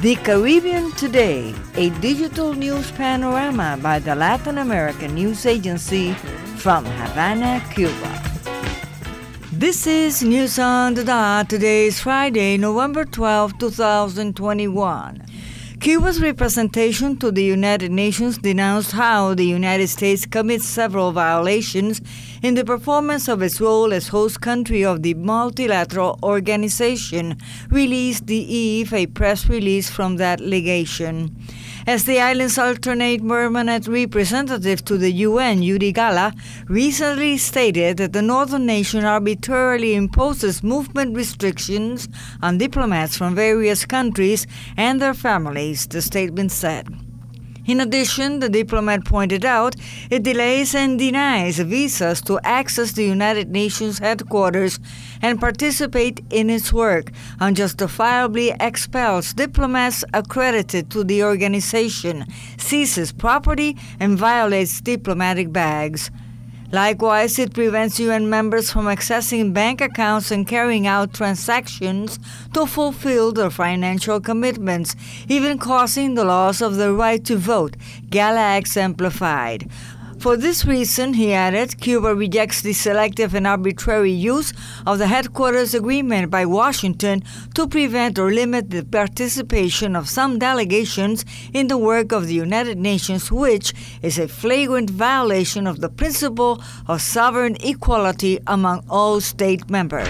The Caribbean Today, a digital news panorama by the Latin American News Agency from Havana, Cuba. This is News on the Dot. Today is Friday, November 12, 2021. Cuba's representation to the United Nations denounced how the United States commits several violations in the performance of its role as host country of the multilateral organization, released the eve a press release from that legation. As the island's alternate permanent representative to the UN, Yuri Gala, recently stated that the northern nation arbitrarily imposes movement restrictions on diplomats from various countries and their families, the statement said. In addition, the diplomat pointed out it delays and denies visas to access the United Nations headquarters and participate in its work, unjustifiably expels diplomats accredited to the organization, seizes property, and violates diplomatic bags. Likewise, it prevents UN members from accessing bank accounts and carrying out transactions to fulfill their financial commitments, even causing the loss of the right to vote, Gala exemplified. For this reason, he added, Cuba rejects the selective and arbitrary use of the headquarters agreement by Washington to prevent or limit the participation of some delegations in the work of the United Nations, which is a flagrant violation of the principle of sovereign equality among all state members.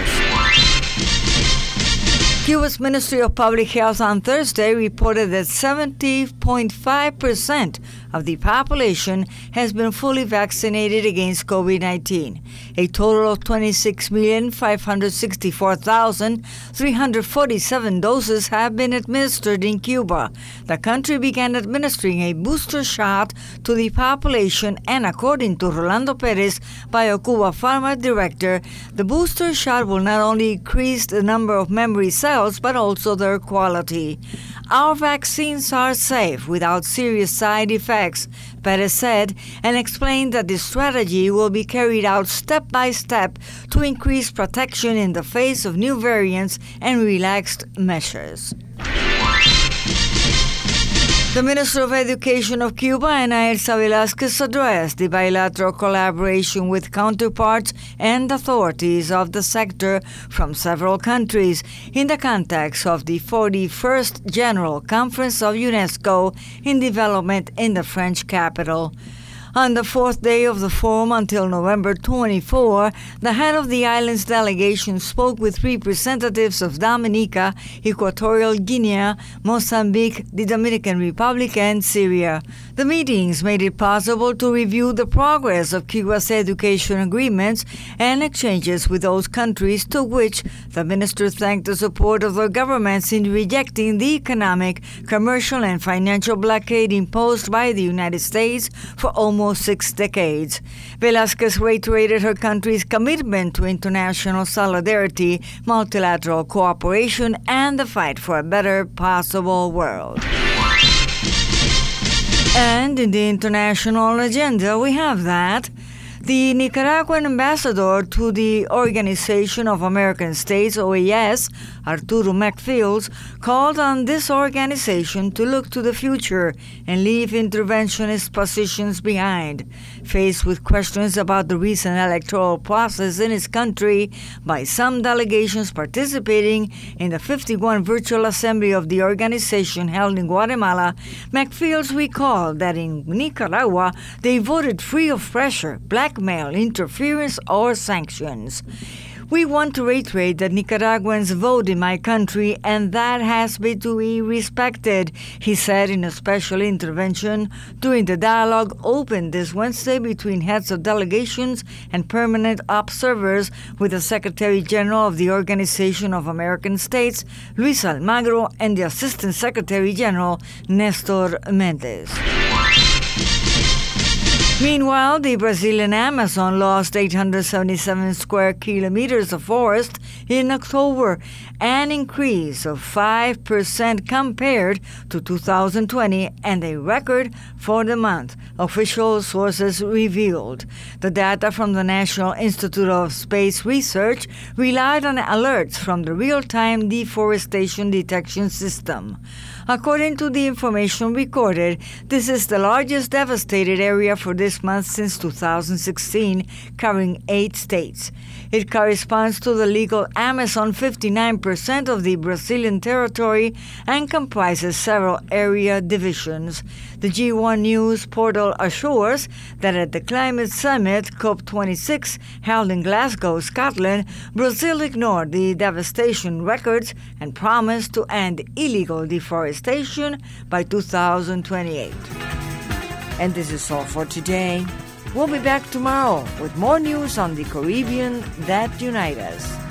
Cuba's Ministry of Public Health on Thursday reported that 70.5% of the population has been fully vaccinated against COVID-19. A total of 26,564,347 doses have been administered in Cuba. The country began administering a booster shot to the population, and according to Rolando Perez, BioCuba Pharma director, the booster shot will not only increase the number of memory cells, but also their quality. Our vaccines are safe without serious side effects, Perez said, and explained that the strategy will be carried out step by step to increase protection in the face of new variants and relaxed measures. The Minister of Education of Cuba, Ana Elsa Velázquez, addressed the bilateral collaboration with counterparts and authorities of the sector from several countries in the context of the 41st General Conference of UNESCO in Development in the French capital. On the fourth day of the forum until November 24, the head of the island's delegation spoke with representatives of Dominica, Equatorial Guinea, Mozambique, the Dominican Republic, and Syria. The meetings made it possible to review the progress of Cuba's education agreements and exchanges with those countries, to which the minister thanked the support of their governments in rejecting the economic, commercial, and financial blockade imposed by the United States for almost 6 decades. Velázquez reiterated her country's commitment to international solidarity, multilateral cooperation, and the fight for a better possible world. And in the international agenda, we have that the Nicaraguan ambassador to the Organization of American States, OAS, Arturo McFields, called on this organization to look to the future and leave interventionist positions behind. Faced with questions about the recent electoral process in his country by some delegations participating in the 51 virtual assembly of the organization held in Guatemala, McFields recalled that in Nicaragua they voted free of pressure, blackmail, interference, or sanctions. We want to reiterate that Nicaraguans vote in my country, and that has been to be respected, he said in a special intervention during the dialogue opened this Wednesday between heads of delegations and permanent observers with the Secretary General of the Organization of American States, Luis Almagro, and the Assistant Secretary General, Nestor Mendez. Meanwhile, the Brazilian Amazon lost 877 square kilometers of forest in October, an increase of 5% compared to 2020 and a record for the month, official sources revealed. The data from the National Institute of Space Research relied on alerts from the real-time deforestation detection system. According to the information recorded, this is the largest devastated area for this month since 2016, covering 8 states. It corresponds to the legal Amazon 59% of the Brazilian territory and comprises several area divisions. The G1 News portal assures that at the Climate Summit COP26 held in Glasgow, Scotland, Brazil ignored the devastation records and promised to end illegal deforestation by 2028. And this is all for today. We'll be back tomorrow with more news on the Caribbean that unite us.